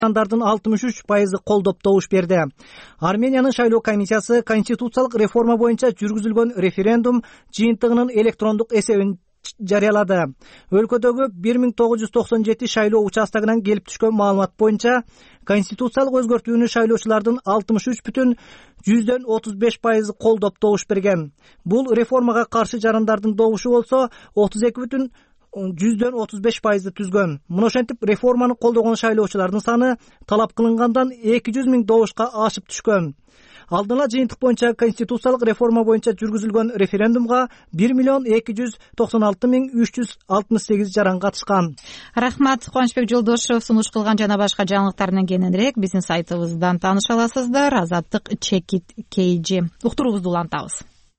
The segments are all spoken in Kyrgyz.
жардардын 63% колдоп добуш берди. Армениянын шайлоо комиссиясы конституциялык реформа боюнча жүргүзүлгөн референдум жыйынтыгынын электрондук эсебин жарыялады. Өлкөдөгү 1997 шайлоо участогунан келип түшкөн маалымат боюнча конституциялык өзгөртүүнү шайлоочулардын 63,35% колдоп добуш берген. Бул реформага каршы жарандардын добушу болсо 32,35% түзгөн. Мына ошентип реформаны колдогон шайлоочулардын саны талап кылынгандан 200 000 добушка ашып түшкөн. Алдын ала жыйынтык боюнча конституциялык реформа боюнча жүргүзүлгөн референдумга 1,296,368 жаран катышкан. Рахмат, Кубанычбек Жолдошев. Сунуш кылган жана башка жаңылыктардан кененирээк биздин сайтыбыздан тааныша аласыздар. Азаттык Чекит KG. Уктуруубузду улантабыз.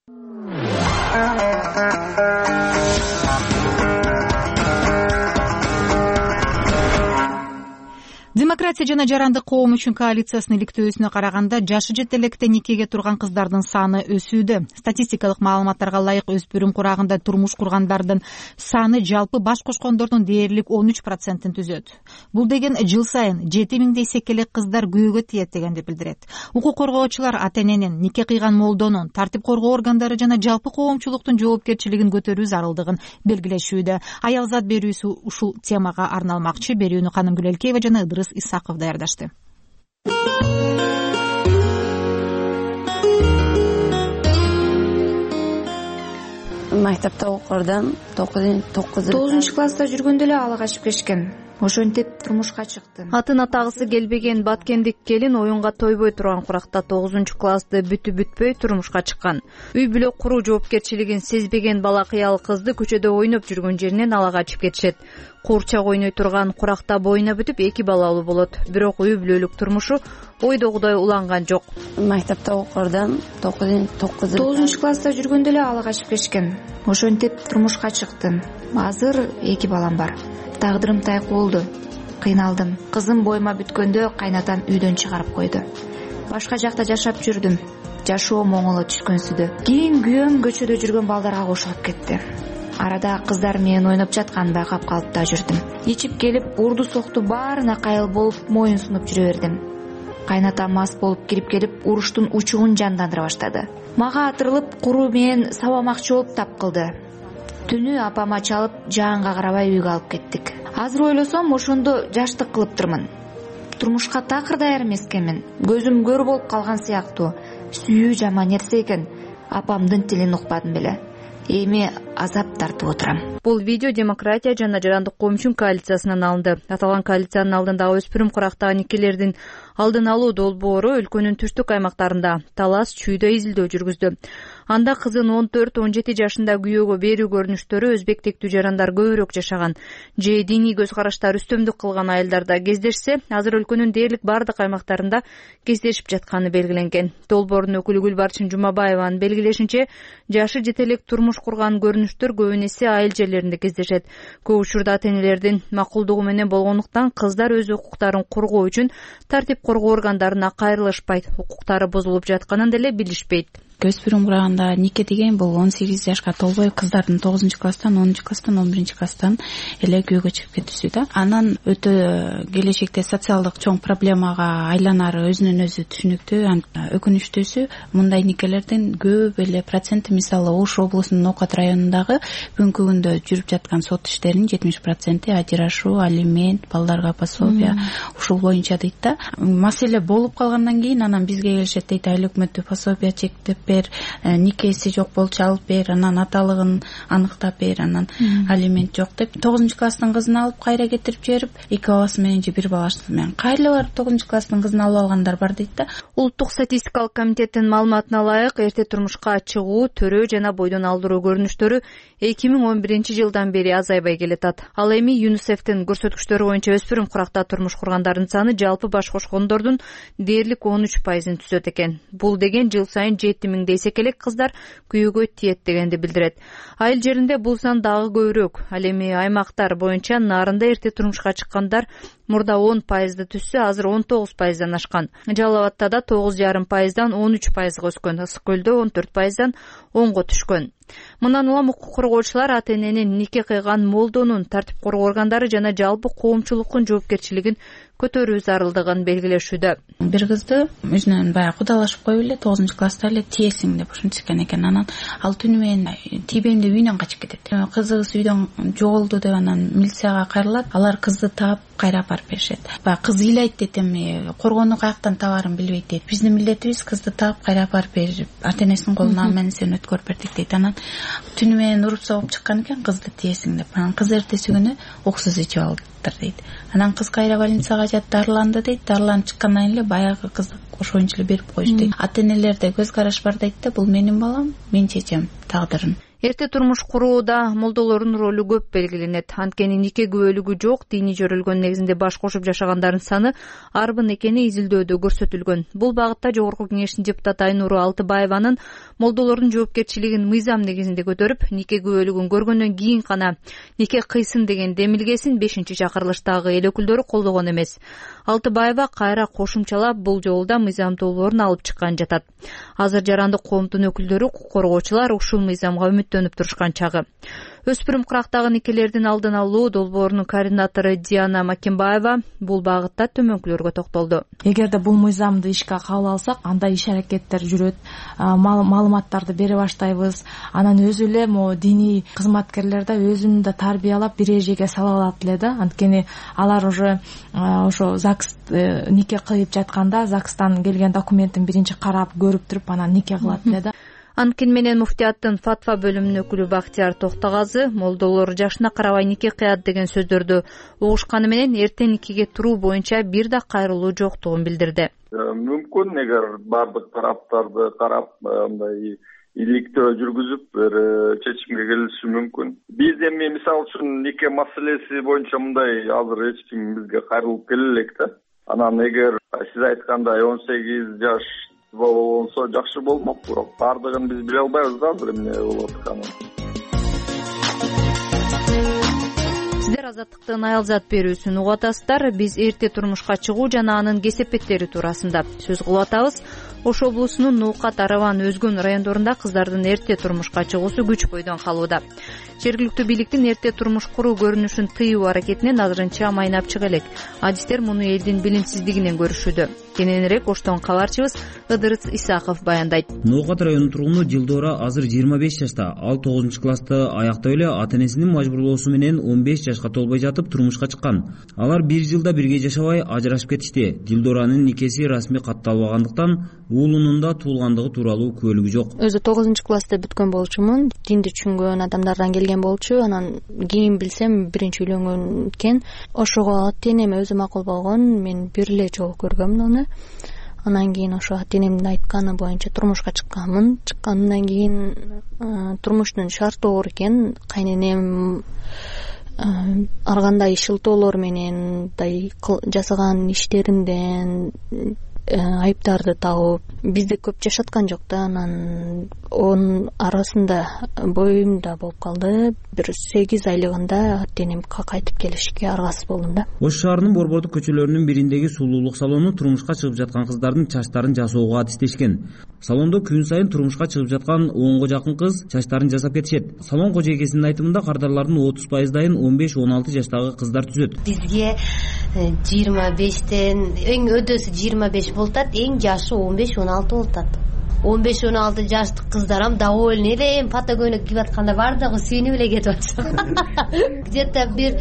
Демократия жана жарандык коом үчүн коалициясынын иликтөөсүнө караганда жашы жете электе никеге турган кыздардын саны өсүүдө. Статистикалык маалыматтарга ылайык өспүрүм курагында турмуш кургандардын саны жалпы баш кошкондордун дээрлик 13%-ын түзөт. Бул деген жыл сайын 7000 секелек кыздар күйөөгө тиет дегенди билдирет. Укук коргоочулар ата-эненин, нике кыйган молдонун, тартип коргоо органдары жана жалпы коомчулуктун жоопкерчилигин көтөрүү зарылдыгын белгилешүүдө. Аялзат берүүсү ушул темага арналмакчы. Берүүнү Канымгүл Элкеева жана Исаков даярдашты. Мектепте окурдум. 9 класста жүргөндө эле ала качып кетишкен. Ошентип турмушка чыктым. Атын атагысы келбеген баткендик келин оюнга тойбой турган куракта 9 классты бүтүп-бүтпөй турмушка чыккан. Үй бүлө куруу жоопкерчилигин сезбеген бала кыял кызды көчөдө ойноп жүргөн жеринен ала качып кетишет. Куурчак ойной турган куракта боюна бүтүп 2 балалуу болот. Бирок үй бүлөлүк турмушу ойдогудай уланган жок. Мектепте окурдум. 9 класста жүргөндө эле ала качып кетишкен. Ошентип турмушка чыктым. Азыр 2 балам бар. Тагдырым тайкы болду. Кыйналдым. Кызым боюма бүткөндө кайнатам үйдөн чыгарып койду. Башка жакта жашап жүрдүм. Жашоом оңоло түшкөнсүдө. Кийин күйөөм көчөдө жүргөн балдарга кошулуп кетти. Арада кыздар менен ойноп жатканын байкап калып да жүрдүм. Ичип келип, урду сокту баарына кайыл болуп, моюн сунуп жүрө бердим. Кайнатам мас болуп кирип келип, уруштун учугун жандандыра баштады. Мага атырылып, куруу менен сабамакчы болуп тап кылды. Түнү апама чалып, жаанга карабай үйгө алып кеттик. Азыр ойлосом, ошондо жаштык кылыптырмын. Турмушка такыр даяр эмескенмин. Көзүм көр болуп калган сыяктуу. Сүйүү жаман нерсе экен. Апамдын тилин укпадым беле. Эми азап тартып отурам. Бул видео Демократия жана жарандык коом үчүн коалициясынан алынды. Аталган коалициянын алдындагы өспүрүм курактагы никелердин алдын алуу долбоору өлкөнүн түштүк аймактарында талас чүйдө изилдөө жүргүздү. Анда кызын 14-17 жашында күйөөгө берүү көрүнүштөрү өзбек тектүү жарандар көбүрөөк жашаган. Же диний көз караштар үстөмдүк кылган айылдарда кездешсе, азыр өлкөнүн дээрлик бардык аймактарында кездешип жатканы белгиленген. Долбоордун өкүлү Гүлбарчын Жумабаеванын белгилешинче, жашы жете элек турмуш курган көрүнүштөр көбүн эсе айыл жерлеринде кездешет. Көп учурда ата-энелердин макулдугу менен болгондуктан кыздар өз укуктарын коргоо үчүн тартип коргоо органдарына кайрылышпайт, укуктары бузулуп жатканын деле билишпейт. Өспүрүм кураганда нике деген бул 18 жашка толбой кыздардын 9 класстан, 10 класстан, 11 класстан эле күйөөгө чыгып кетүүсү да. Анан өтө келечекте социалдык чоң проблемага айланары өзүнөн өзү түшүнүктүү. Өкүнүчтүүсү мындай никелердин көп эле проценти, мисалы Ош облусунун Окат районундагы бүгүнкү күндө жүрүп жаткан сот иштеринин 70% ажырашуу, алимент, балдарга пособие ушул боюнча дейт да. Маселе болуп калгандан кийин анан бизге келишет дейт, айыл өкмөтү пособие чектеп бер, никеси жок болчу алып бер, анан аталыгын аныктап бер, анан алимент жок деп 9 класстын кызын алып кайра кетирип жиберип, 2 баласы менен же 1 баласы менен кайра барып 9 класстын кызын алып алгандар бар дейт да. Улуттук статистикалык комитеттин маалыматына ылайык, эрте турмушка чыгуу, төрөө жана бойдон алдыруу көрүнүштөрү 2011-жылдан бери азайбай келатат. Ал эми ЮНИСЕФтин көрсөткүчтөрү боюнча өспүрүм куракта турмуш кургандардын саны жалпы баш кошкондордун дээрлик 13%-ын түзөт экен. Бул деген жыл сайын 7000 секелек кыздар күйөөгө тиет дегенди билдирет. Айыл жеринде бул сан дагы көбүрөөк. Ал эми аймактар боюнча Нарында эрте турмушка чыккандар мурда 10%ды түзсө, азыр 19%дан ашкан. Жалал Абадта да 9,5%дан 13%га өскөн, Ысык Көлдө 14%дан 10го түшкөн. Мындан улам укук коргоочулар ата-эненин, нике кыйган молдонун, тартип коргоо органдары жана жалпы коомчулуктун жоопкерчилигин көтөрүү зарылдыгын белгилешүүдө. Бир кызды өзүнөн баягы кудалашып коюп эле 9-класста эле тиесиң деп ушинтишкен экен. Анан ал түнү менен тийбейм деп үйүнөн качып кетет. Кызыбыз үйдөн жоголду деп анан милицияга кайрылат. Алар кызды таап кайра апарып беришет. Баягы кыз ыйлайт дейт, эми коргонуу каяктан табаарын билбейт дейт. Биздин милдетибиз кызды таап кайра апарып берип, ата-энесинин колуна менен өткөрүп бердик дейт. Анан түнү менен уруп согуп чыккан экен кызды тиесиң деп. Анан кыз эртеси күнү уксуз ичип алыптыр дейт. Анан кыз кайра больницага жатып дарыланды дейт. Дарыланып чыккандан кийин эле баягы кызды ошоюнчу эле берип коюшту дейт. Ата-энелерде көз караш бар дейт да, бул менин балам, мен чечем тагдырын. Эрте турмуш курууда молдолордун ролу көп белгиленет. Анткени нике күбөлүгү жок, диний жөрөлгөн негизинде баш кошуп жашагандардын саны арбын экени изилдөөдө көрсөтүлгөн. Бул багытта Жогорку Кеңештин депутаты Айнуру Алтыбаеванын молдолордун жоопкерчилигин мыйзам негизинде көтөрүп, нике күбөлүгүн көргөндөн кийин гана нике кыйсын деген демилгесин 5-чакырылыштагы эл өкүлдөрү колдогон эмес. Алтыбаева кайра кошумчалап бул жолу да мыйзам долбоорун алып чыккан жатат. Азыр жарандык коомдун өкүлдөрү, укук коргоочулар ушул мыйзамга үмүттөнүп турушкан чагы. Өспүрүм курактагы никелердин алдын алуу долбоорунун координатору Диана Макимбаева бул багытта төмөнкүлөргө токтолду. Эгерде бул мыйзамды ишке кабыл алсак, анда иш аракеттер жүрөт, маалыматтарды бере баштайбыз. Анан өзү эле могу диний кызматкерлер да өзүн да тарбиялап бир эжеге сала алат эле да. Анткени алар уже ошо ЗАГС нике кыйып жатканда ЗАГСтан келген документин биринчи карап көрүп туруп анан нике кылат эле да. Анткени менен муфтияттын фатва бөлүмүнүн өкүлү Бактияр Токтогазы молдолор жашына карабай нике кыят деген сөздөрдү угушканы менен эрте никеге туруу боюнча бир да кайрылуу жоктугун билдирди. Мүмкүн эгер бардык тараптарды карап мындай иликтөө жүргүзүп бир чечимге келиши мүмкүн. Биз эми мисалы үчүн нике маселеси боюнча мындай азыр эч ким бизге кайрылып келе элек да. Анан эгер сиз айткандай 18 жаш болсо жакшы болмок, бирок бардыгын биз биле албайбыз да азыр эмне болуп атканын. Сиздер Азаттыктын аялзат берүүсүн угуп атасыздар. Биз эрте турмушка чыгуу жана анын кесепеттери туурасында сөз кылып атабыз. Ош облусунун Ноокат, Араван, Өзгөн райондорунда кыздардын эрте турмушка чыгуусу күч бойдон калууда. Жергиликтүү бийликтин эрте турмуш куруу көрүнүшүн тыюу аракетинен азырынча майнап чыга элек. Адистер муну элдин билимсиздигинен көрүшүүдө. Кененирээк Оштон кабарчыбыз Ыдырыс Исаков баяндайт. Ноокат районунун тургуну Дилдора азыр 25 жашта. Ал 9-классты аяктап эле ата-энесинин мажбурлоосу менен 15 жашка толбой жатып турмушка чыккан. Алар 1 жылда бирге жашабай ажырашып кетишти. Дилдоранын никеси расмий катталбагандыктан уулунун да туулгандыгы тууралуу күбөлүгү жок. Өзү 9-классты бүткөн болчумун. Динди түшүнгөн адамдардан келген болчу. Анан кийин билсем биринчи үйлөнгөн экен. Ошого ата-энеме өзү макул болгон. Мен бир эле жолу көргөм аны. Анан кийин ошо ата-энемдин айтканы боюнча турмушка чыкканмын. Чыккандан кийин турмуштун шарты оор экен. Кайненем ар кандай шылтоолор менен жасаган иштеримден айыптарды тагып бизде көп жашаткан жок да. Анан онун арасында боюм да болуп калды. Бир 8 айлыгында ата-энем кайтып келишке аргасыз болдум да. Ош шаарынын Борбордук көчөлөрүнүн бириндеги сулуулук салону турмушка чыгып жаткан кыздардын чачтарын жасоого адистешкен. Салондо күн сайын турмушка чыгып жаткан 10го жакын кыз чачтарын жасап кетишет. Салон кожойкесинин айтымында кардарлардын 30%дайын 15-16 жаштагы кыздар түзөт. Бизге 25тен эң өдөсү 25 болтат, эң жашы 15-16 болтат. 15-16 жаштык кыздарам довольны эле, патагонок кийип атканда бардыгы сүйүнүп эле кетип атышат. Где-то бир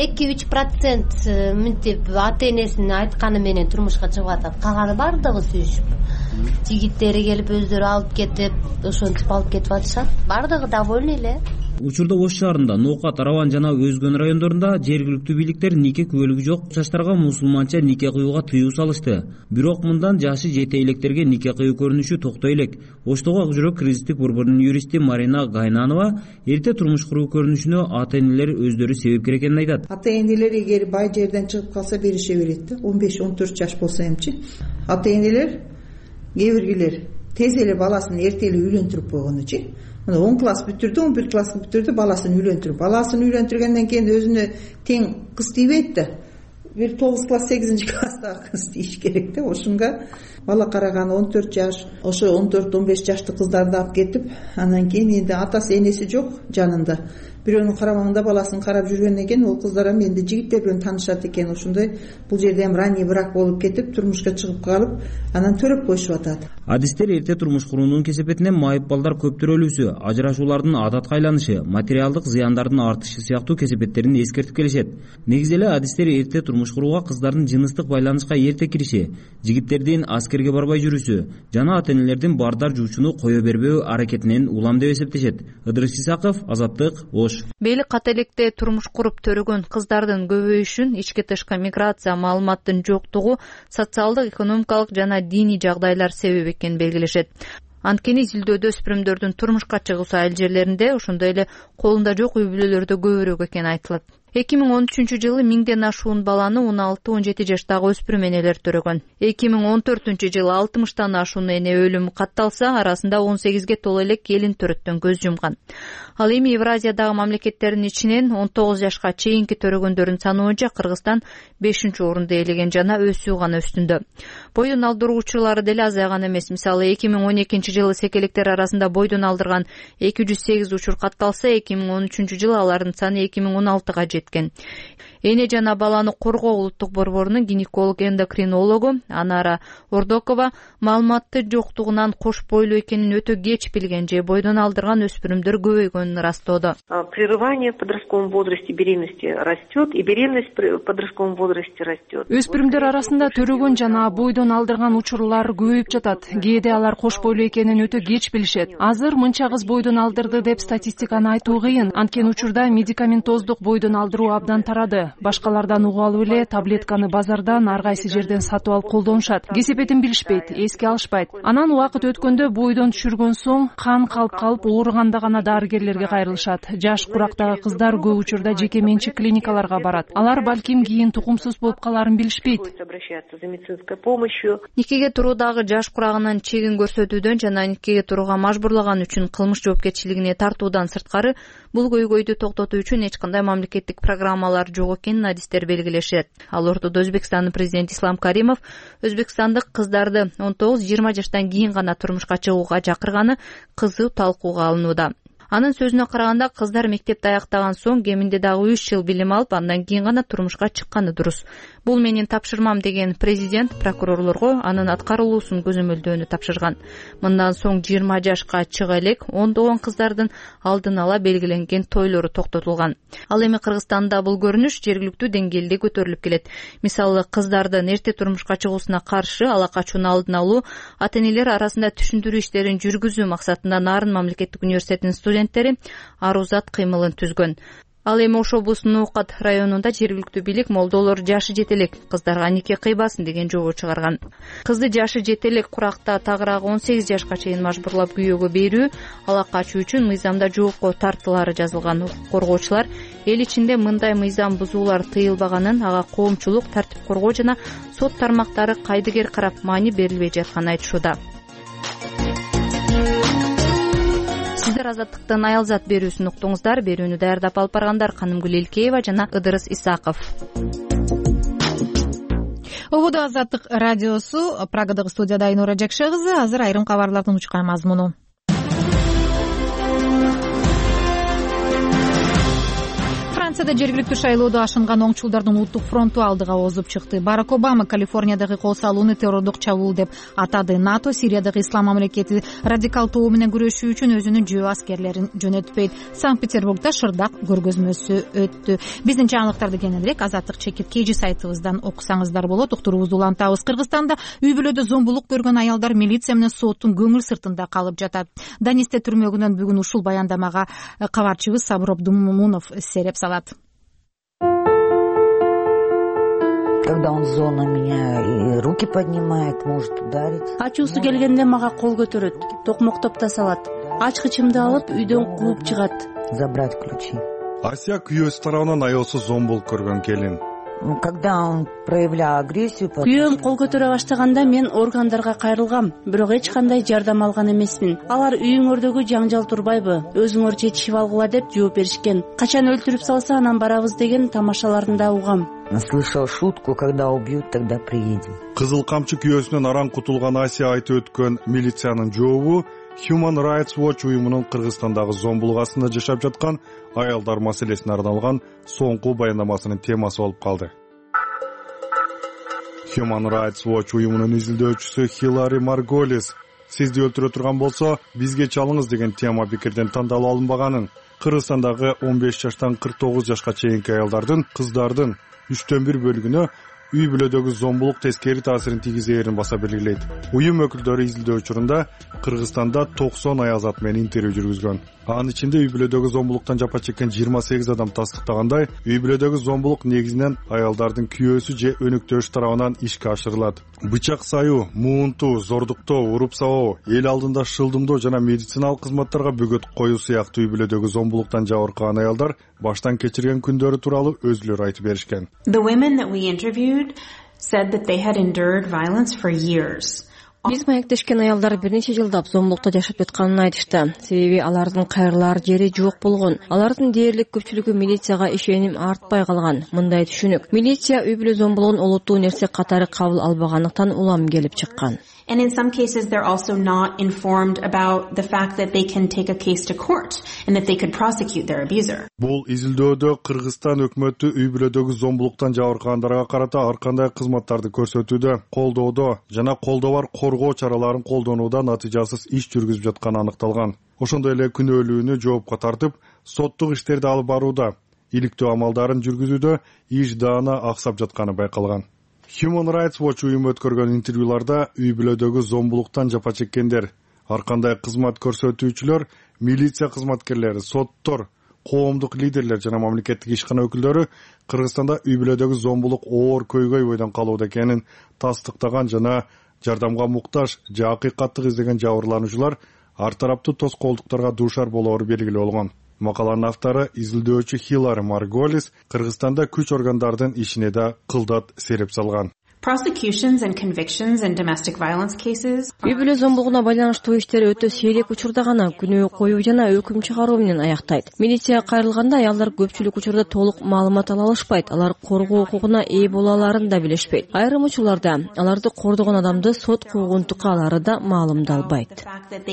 2-3% мынтип ата-энесинин айтканы менен турмушка чыгып атат. Калганы бардыгы сүйүшүп. Жигиттери келип өздөрү алып кетип, ошентип алып кетип атышат. Бардыгы довольны эле. Учурда Ош шаарында, Ноокат, Араван жана Өзгөн райондорунда жергиликтүү бийликтер нике күбөлүгү жок чачтарга мусулманча нике кыюуга тыюу салышты. Бирок мындан жашы жете электерге нике кыюу көрүнүшү токтой элек. Оштогу Ак жүрөк кризистик борборунун юристи Марина Гайнанова эрте турмуш куруу көрүнүшүнө ата-энелер өздөрү себепкер экенин айтат. Ата-энелер эгер бай жерден чыгып калса берише берет да. 15-14 жаш болсо эмчи. Ата-энелер кээ биргилер тез эле баласын эрте эле үйлөндүрүп койгонучу. 10 класс бүтүрдү, 11 класс бүтүрдү, баласын үйлөндүргөндөн кийин өзүнө тең кыз тийбейт да. Бир 9 класс, 8 класстагы кыз тийиш керек да. Ошонга бала караган 14 жаш, ошо 14-15 жаштык кыздарды алып кетип, анан кийин энди атасы энеси жок жанында. бирөөнүн карамагында баласын карап жүргөндөн кийин ол кыздар менде жигиттер менен таанышат экен, ошондой бул жерде эми ранний брак болуп кетип турмушка чыгып калып анан төрөп коюшуп атат. Адистер эрте турмуш куруунун кесепетинен майып балдар көп төрөлүүсү, ажырашуулардын адатка айланышы, материалдык зыяндардын артышы сыяктуу кесепеттерин эскертип келишет. Негизи эле адистер эрте турмуш курууга кыздардын жыныстык байланышка эрте кириши, жигиттердин аскерге барбай жүрүүсү жана ата-энелердин бардар жуучуну кое бербөө аракетинен улам деп эсептешет. Ыдырыс Исаков, Азаттык, Ош. Бели ката электе турмуш куруп төрөгөн кыздардын көбөйүшүн ички тышкы миграция маалыматтын жоктугу, социалдык, экономикалык жана диний жагдайлар себеп экенин белгилешет. Анткени изилдөөдө өспүрүмдөрдүн турмушка чыгуусу айыл жерлеринде, ошондой эле колунда жок үй бүлөлөрдө көбүрөөк экени айтылат. 2013-жылы 1000ден ашуун баланы 16-17 жаштагы өспүрүм энелер төрөгөн. 2014-жылы 60тан ашуун эне өлүмү катталса, арасында 18ге толо эле келин төрөттөн көз жумган. Ал эми Евразиядагы мамлекеттердин ичинен 19 жашка чейинки төрөгөндөрдүн саны боюнча Кыргызстан 5-орунду ээлеген жана өсүү гана үстүндө. Бойдон алдыруу учурлары деле азайган эмес. Мисалы 2012-жылы секелектер арасында бойдон алдырган 208 учур катталса, 2013-жылы алардын саны 2016га жеткен. Эне жана баланы коргоо улуттук борборунун гинеколог-эндокринологу Анара Ордокова маалыматты жоктугунан кош бойлуу экенин өтө кеч билген же бойдон алдырган өспүрүмдөр көбөйгөнүн ырастоодо. Прерывание в подростковом возрасте беременности растет, и беременность в подростковом возрасте растет. Өспүрүмдөр арасында төрөгөн жана бойдон алдырган учурлар көбөйүп жатат. Кээде алар кош бойлуу экенин өтө кеч билишет. Азыр мынча кыз бойдон алдырды деп статистиканы айтуу кыйын. Анткени учурда медикаментоздук бойдон алдыруу абдан тарады. Башкалардан угуп алып эле таблетканы базардан ар кайсы жерден сатып алып колдонушат. Кесепетин билишпейт, эске алышпайт. Анан убакыт өткөндө бойдон түшүргөн соң кан калып ооруганда гана дарыгерлерге кайрылышат. Жаш курактагы кыздар көп учурда жеке менчик клиникаларга барат. Алар балким кийин тукумсуз болуп каларын билишпейт. Никеге туруудагы жаш курагынын чегин көрсөтүүдөн жана никеге турууга мажбурлаган үчүн кылмыш жоопкерчилигине тартуудан сырткары бул көйгөйдү токтотуу үчүн эч кандай мамлекеттик программалар жок экенин адистер белгилешет. Ал ортодо Өзбекстандын президенти Ислам Каримов өзбекстандык кыздарды 19-20 жаштан кийин гана турмушка чыгууга чакырганы кызуу талкууга алынууда. Анын сөзүнө караганда, кыздар мектепти аяктаган соң кеминде дагы 3 жыл билим алып, андан кийин гана турмушка чыкканы дурус. Бул менин тапшырмам деген президент прокурорлорго анын аткарылуусун көзөмөлдөөнү тапшырган. Мындан соң 20 жашка чыга элек ондогон кыздардын алдын ала белгиленген тойлору токтотулган. Ал эми Кыргызстанда бул көрүнүш жергиликтүү деңгээлде көтөрүлүп келет. Мисалы, кыздардын эрте турмушка чыгуусуна каршы ала качууну алдын алуу, ата-энелер арасында түшүндүрүү иштерин жүргүзүү максатында Нарын мамлекеттик университетинин студенттери арузат кыймылын түзгөн. Ал эми Ош облусунун Оокат районунда жергиликтүү бийлик молдолор жашы жете элек кыздарга нике кыйбасын деген жобо чыгарган. Кызды жашы жете элек куракта тагыраак 18 жашка чейин мажбурлап күйөөгө берүү, ала качуу үчүн мыйзамда жоопко тартуулары жазылган. Коргоочулар эл ичинде мындай мыйзам бузуулар тыйылбаганын, ага коомчулук, тартип коргоо жана сот тармактары кайдыгер карап маани берилбей жатканын айтышууда. Сиздер Азаттыктын аялзат берүүсүн уктуңуздар. Берүүнү даярдап алып баргандар Канымгүл Элкеева жана Ыдырыс Исаков. Ободо Азаттык радиосу, Прагадагы студияда Айнура Жакшы кызы. Азыр айрым кабарлардын учкан мазмуну. Францияда жергиликтүү шайлоодо ашынган оңчулдардын улуттук фронту алдыга озуп чыкты. Барак Обама Калифорниядагы кол салууну террордук чабуул деп атады. НАТО Сириядагы ислам мамлекети радикал тобу менен күрөшүү үчүн өзүнүн жөө аскерлерин жөнөтпөйт. Санкт-Петербургда шырдак көргөзмөсү өттү. Биздин жаңылыктарды кененирээк Азаттык ЧК сайтыбыздан окусаңыздар болот. Уктуруубузду улантабыз. Кыргызстанда үй бүлөдө зомбулук көргөн аялдар милиция менен соттун көңүл сыртында калып жатат. Данисте түрмөгүнөн бүгүн ушул баяндамага кабарчыбыз Сабыр Абдумунов сереп салат. Когда он зона меня и руки поднимает, может ударить. Ачуусу келгенде мага кол көтөрөт, токмоктоп да салат. Ачкычымды алып үйдөн кууп чыгат. Забрать ключи. Асия күйөөсү тарабынан аялсыз зомбулук көргөн келин. Когда он проявлял агрессию, күйөөм кол көтөрө баштаганда мен органдарга кайрылгам, бирок эч кандай жардам алган эмесмин. Алар үйүңөрдөгү жаңжал турбайбы, өзүңөр чечишип алгыла деп жооп беришкен. Качан өлтүрүп салса анан барабыз деген тамашаларында угам. Слышал шутку, когда убьют, тогда приедем. Кызыл камчы күйөөсүнөн аран кутулган Асия айтып өткөн милициянын жообу Human Rights Watch уюмунун Кыргызстандагы зомбулук астында жашап жаткан аялдар маселесине арналган соңку баяндамасынын темасы болуп калды. Human Rights Watch уюмунун изилдөөчүсү Хилари Марголис сизди өлтүрө турган болсо бизге чалыңыз деген тема пикирден тандалып алынбаганын, Кыргызстандагы 15 жаштан 49 жашка чейинки аялдардын, кыздардын 1/3 бөлүгүнө үй бүлөдөгү зомбулук тескери таасирин тийгизээрин баса белгилейт. Уюм өкүлдөрү изилдөө учурунда Кыргызстанда 90 аял зат менен интервью жүргүзгөн. Анын ичинде үй бүлөдөгү зомбулуктан жапа чеккен 28 адам тастыктагандай, үй бүлөдөгү зомбулук негизинен аялдардын күйөөсү же өнүктөөш тарабынан ишке ашырылат. Бычак саюу, муунтуу, зордуктоо, уруп сабоо, эл алдында шылдымдоо жана медициналык кызматтарга бөгөт коюу сыяктуу үй бүлөдөгү зомбулуктан жабыркаган аялдар баштан кечирген күндөрү тууралуу өзүлөрү айтып беришкен. The women that we interviewed said that they had endured violence for years. Биз маектешкен аялдар бир нече жылдап зомбулукта жашап жатканын айтышты. Себеби алардын кайрылар жери жок болгон. Алардын дээрлик көпчүлүгү милицияга ишеним артпай калган. Мындай түшүнүк. Милиция үй бүлө зомбулугун олуттуу нерсе катары кабыл албагандыктан улам келип чыккан. And in some cases, they're also not informed about the fact that they can take a case to court and that they could prosecute their abuser. Бул изилдөөдө Кыргызстан өкмөтү үй бүлөдөгү зомбулуктан жабыркагандарга карата ар кандай кызматтарды көрсөтүүдө, колдоодо жана колдоо бар коргоо чараларын колдонууда натыйжасыз иш жүргүзүп жатканы аныкталган. Ошондой эле күнөөлүүнү жоопко тартып, соттук иштерди алып барууда, иликтөө амалдарын жүргүзүүдө иш даана аксап жатканы байкалган. Human Rights Watch уюму өткөргөн интервьюларда үй бүлөдөгү зомбулуктан жапа чеккендер, ар кандай кызмат көрсөтүүчүлөр, милиция кызматкерлери, соттор, коомдук лидерлер жана мамлекеттик ишкана өкүлдөрү Кыргызстанда үй бүлөдөгү зомбулук оор көйгөй бойдон калууда экенин тастыктаган жана жардамга муктаж же акыйкаттык издеген жабырлануучулар ар тараптуу тоскоолдуктарга дуушар болоору белгилүү болгон. Макаланын автору изилдөөчү Хилари Марголис Кыргызстанда күч органдардын ишине да кылдат сереп салган. Prosecutions and convictions in domestic violence cases. Үй бүлө зомбулугуна байланыштуу иштер өтө сейрек учурда гана күнөө коюу жана өкүм чыгаруу менен аяктайт. Милиция кайрылганда аялдар көпчүлүк учурда толук маалымат ала алышпайт, алар коргоо укугуна ээ боло аларын да билишпейт. Айрым учурларда аларды кордогон адамды сот куугунтукка алары да маалымдалбайт.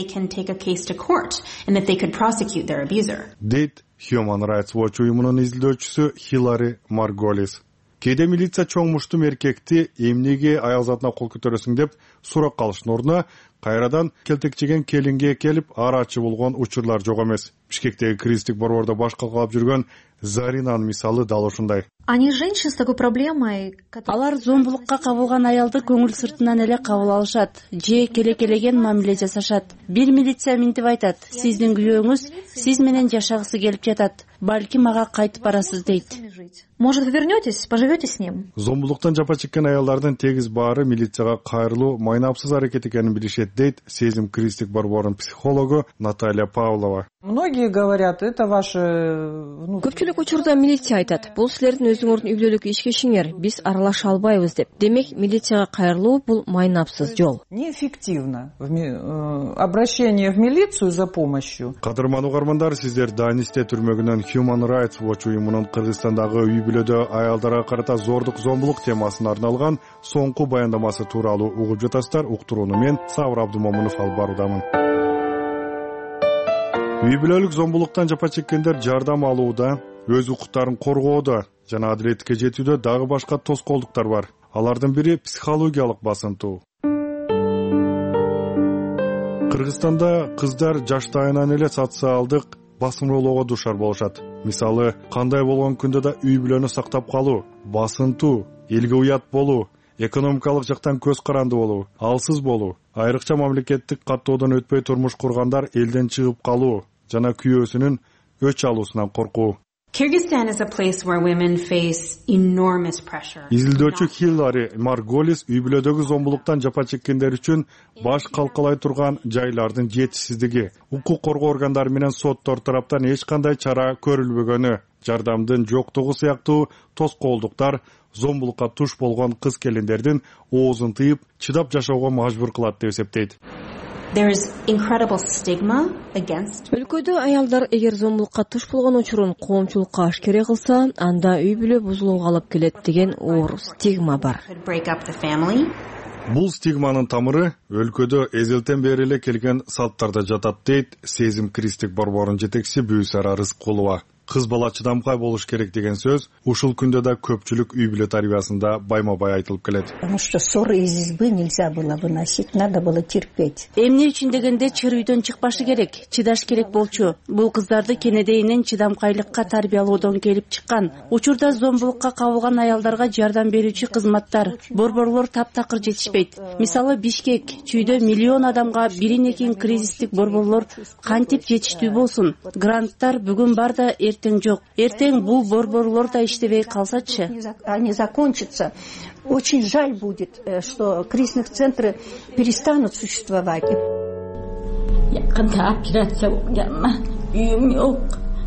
Дейт Human Rights Watch уюмунун изилдөөчүсү Хилари Марголис. Кээде милиция чоң муштум эркекти эмнеге аял затына кол көтөрөсүң деп сурак калыштын ордуна кайрадан келтекчеген келинге келип арачы болгон учурлар жок эмес. Бишкектеги кризистик борбордо баш калкалап жүргөн Заринанын мисалы дал ушундай. Они женщины с такой проблемой. Алар зомбулукка кабылган аялды көңүл сыртынан эле кабыл алышат, же келекелеген мамиле жасашат. Бир милиция минтип айтат: "Сиздин күйөөңүз сиз менен жашагысы келип жатат. Балки мага кайтып барасыз" дейт. Может, вы вернетесь, поживете с ним? Зомбулуктан жапа чеккен аялдардын тегиз баары милицияга кайрылуу майнапсыз аракет экенин билишет, дейт Сезим кризистик борборунун психологу Наталья Павлова. Многие говорят, это ваше... Көпчүлүк учурда милиция айтат: "Бул силердин өзүңөрдүн үй бүлөлүк ишкешиңер, биз аралаша албайбыз" деп. Демек, милицияга кайрылуу бул майнапсыз жол. Неэффективно обращение в милицию за помощью. Кадырман угармандар, сиздер Данисте түрмөгүнөн Human Rights Watch уюмунун Кыргызстандагы үй бүлөдө аялдарга карата зордук зомбулук темасына арналган соңку баяндамасы тууралуу угуп жатасыздар. Уктурууну мен Сабыр Абдумомунов алып баруудамын. Үй бүлөлүк зомбулуктан жапа чеккендер жардам алууда, өз укуктарын коргоодо жана адилетке жетүүдө дагы башка тоскоолдуктар бар. Алардын бири психологиялык басынтуу. Кыргызстанда кыздар жаштайынан эле социалдык басымдоого дуушар болушат. Мисалы, кандай болгон күндө да үй бүлөнү сактап калуу, басынтуу, элге уят болуу, экономикалык жактан көз каранды болуу, алсыз болуу, айрыкча мамлекеттик каттоодон өтпөй турмуш кургандар элден чыгып калуу жана күйөөсүнүн өч алуусунан коркуу. Kyrgyzstan is a place where women face enormous pressure. Изилдөөчү Хилари Марголис үй бүлөдөгү зомбулуктан жапа чеккендер үчүн баш калкалай турган жайлардын жетишсиздиги, укук коргоо органдары менен соттор тараптан эч кандай чара көрүлбөгөнү, жардамдын жоктугу сыяктуу тоскоолдуктар зомбулукка туш болгон кыз келиндердин оозун тыйып, чыдап жашоого мажбур кылат деп эсептейт. There is incredible stigma against. Өлкөдө аялдар эгер зомбулукка туш болгон учурун коомчулукка ашкере кылса, анда үй бүлө бузулууга алып келет деген оор стигма бар. Бул стигманын тамыры өлкөдө эзелтен бери эле келген салттарда жатат дейт Сезим Кристик борборунун жетекчиси Бүүсара Рыскулова. Кыз бала чыдамкай болуш керек деген сөз ушул күндө да көпчүлүк үй бүлө тарбиясында байма-бай айтылып келет. Потому что ссоры из избы нельзя было выносить, надо было терпеть. Эмне үчүн дегенде чыр үйдөн чыкпашы керек, чыдаш керек болчу. Бул кыздарды кенедейинен чыдамкайлыкка тарбиялоодон келип чыккан. Учурда зомбулукка кабылган аялдарга жардам берүүчү кызматтар, борборлор таптакыр жетишпейт. Мисалы Бишкек, Чүйдө миллион адамга бирин-экин кризистик борборлор кантип жетиштүү болсун? Гранттар бүгүн бар да эртең жок. Эртең бул борборлор да иштебей калсачы. Они закончатся. Очень жаль будет, что кризисных центры перестанут существовать. Якында операция болгонмун. Үйүм жок.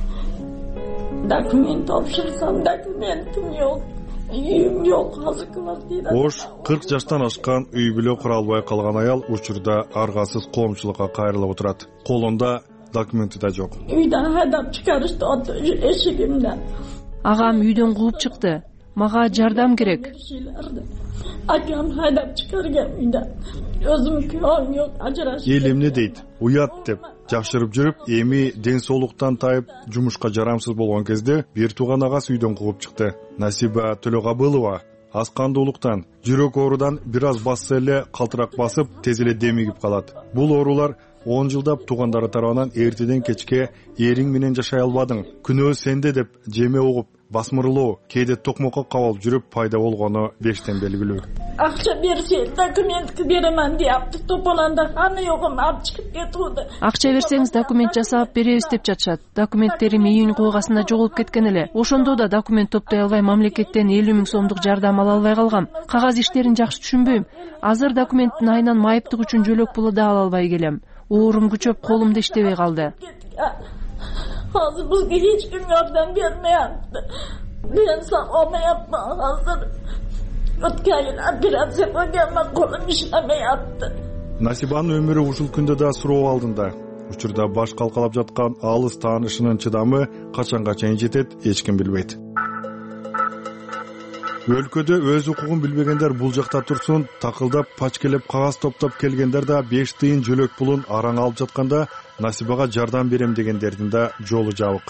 Документ тапшырсам, документим жок. Үйүм жок, азыр квартира. Ош 40 жаштан ашкан үй бүлө кура албай калган аял учурда аргасыз коомчулукка кайрылып отурат. Колунда документи да жок. Үйдөн хайдап чыгарышты эшигимден. Агам үйдөн кууп чыкты. Мага жардам керек. Акам хайдап чыгарган үйдөн. Өзүм күйөөм жок, ажырашып. Эл эмне дейт? Уят деп жакшырып жүрүп, эми ден соолуктан тайып, жумушка жарамсыз болгон кезде бир тууган агасы үйдөн кууп чыкты. Насиба Төлөгабылова аскандуулуктан, жүрөк оорудан бир аз басса эле калтырак басып, тез эле демигип калат. Бул оорулар 10 жылдап туугандары тарабынан эртеден кечке эриң менен жашай албадың, күнөө сенде деп жеме угуп, басмырлоо, кээде токмокко кабалып жүрүп пайда болгону бештен белгилүү. Акча берсе, документти беремин депти, топонанда аны жокун алып чыгып кетти. Акча берсеңиз документ жасап беребиз деп жатышат. Документтерим июнь койгасында жоголуп кеткен эле. Ошондо да документ топтой албай мамлекеттен 50 000 сомдук жардам ала албай калгам. Кагаз иштерин жакшы түшүнбөйм. Азыр документтин айынан майыптык үчүн жөлөк пулу да ала албай келем. Оорум күчөп, колумда иштебей калды. Hazır bizga hech kim yordam bermayapti. Men sog'olmayapman hozir. O'tgan yil operatsiya bo'lganman, qo'lim ishlamayapti. Насибанын өмүрү ушул күндө да суроо алдында. Учурда баш калкалап жаткан алыс таанышынын чыдамы качанга чейин жетет, эч ким билбейт. Өлкөдө өз укугун билбегендер бул жакта турсун, такылдап, пачкелеп, кагаз топтоп келгендер да 5 тыйын жөлөк пулун араң алып жатканда Насибага жардам берем дегендердин да жолу жабык.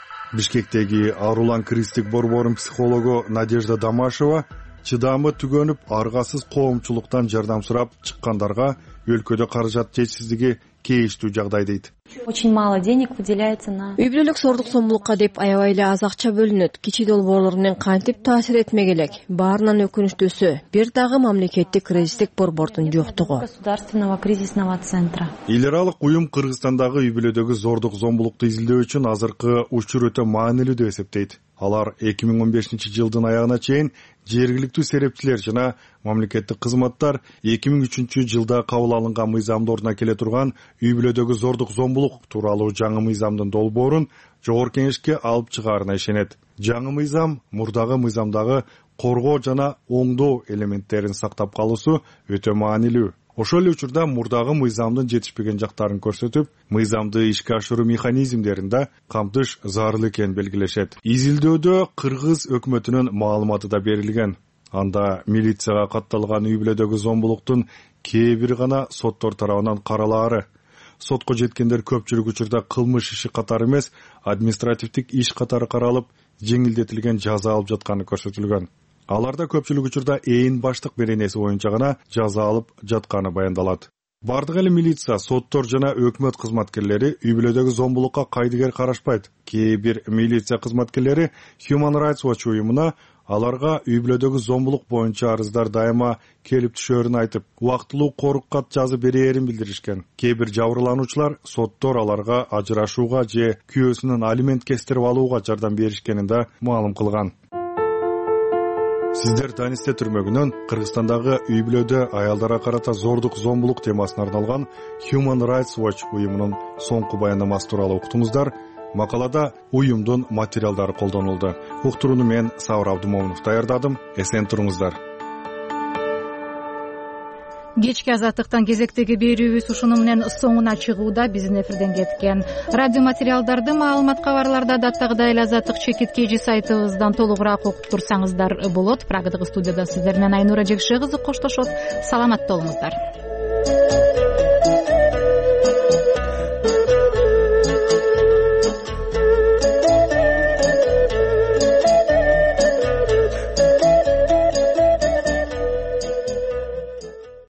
Бишкектеги Арулан Кристик борборунун психологу Надежда Дамашева чыдамы түгөнүп, аргасыз коомчулуктан жардам сурап чыккандарга өлкөдө каражат жетишсиздиги кейиштүү жагдай дейт. Очень мало денег выделяется на үй бүлөлүк сордук сомдулукка деп аябай эле аз акча бөлүнөт. Кичи долбоорлор менен кантип таасир этмек элек? Баарынан өкүнүчтүүсү бир дагы мамлекеттик кризистик борбордун жоктугу. Государственного кризисного центра. Эл аралык уюм Кыргызстандагы үй бүлөдөгү зордук зомбулукту изилдөө үчүн азыркы учур өтө маанилүү деп эсептейт. Алар 2015-жылдын аягына чейин жергиликтүү серепчилер жана мамлекеттик кызматтар 2003-жылда кабыл алынган мыйзамдын ордуна келе турган үй бүлөдөгү зордук зомбулук тууралуу жаңы мыйзамдын долбоорун жогорку кеңешке алып чыгаарына ишенет. Жаңы мыйзам мурдагы мыйзамдагы коргоо жана оңдоо элементтерин сактап калуусу өтө маанилүү. Ошол эле учурда мурдагы мыйзамдын жетишпеген жактарын көрсөтүп, мыйзамды ишке ашыруу механизмдерин да камтыш зарыл экенин белгилешет. Изилдөөдө Кыргыз өкмөтүнүн маалыматы да берилген. Анда милицияга катталган үй бүлөдөгү зомбулуктун кээ бир гана соттор тарабынан каралаары. Сотко жеткендер көпчүлүк учурда кылмыш иши катары эмес, административдик иш катары каралып, жеңилдетилген жаза алып жатканы көрсөтүлгөн. Аларда көпчүлүк учурда ээн баштык беренеси боюнча гана жаза алып жатканы баяндалат. Бардык эле милиция, соттор жана өкмөт кызматкерлери үй бүлөдөгү зомбулукка кайдыгер карашпайт. Кээ бир милиция кызматкерлери Human Rights Watch уюмуна аларга үй бүлөдөгү зомбулук боюнча арыздар дайыма келип түшөрүн айтып, убактылуу корук кат жазып берээрин билдиришкен. Кээ бир жабырлануучулар соттор аларга ажырашууга же күйөөсүнүн алимент кестирип алууга жардам беришкенин да маалым кылган. Сиздер Данисте түрмөгүнөн Кыргызстандагы үй бүлөдө аялдарга карата зордук зомбулук темасына арналган Human Rights Watch уюмунун соңку баяндамасы тууралуу уктуңуздар. Макалада уюмдун материалдары колдонулду. Уктурууну мен Сауыр Абдымомунов даярдадым. Эсен туруңуздар. кечки азаттыктан кезектеги берүүбүз ушуну менен соңуна чыгууда. Биздин эфирден кеткен радио материалдарды маалымат кабарларды адаттагыдай эле азаттык чекиткейжи сайтыбыздан толугураак окуп турсаңыздар болот. Прагадагы студияда сиздер менен Айнура Жекше кызы коштошот. Саламатта болуңуздар.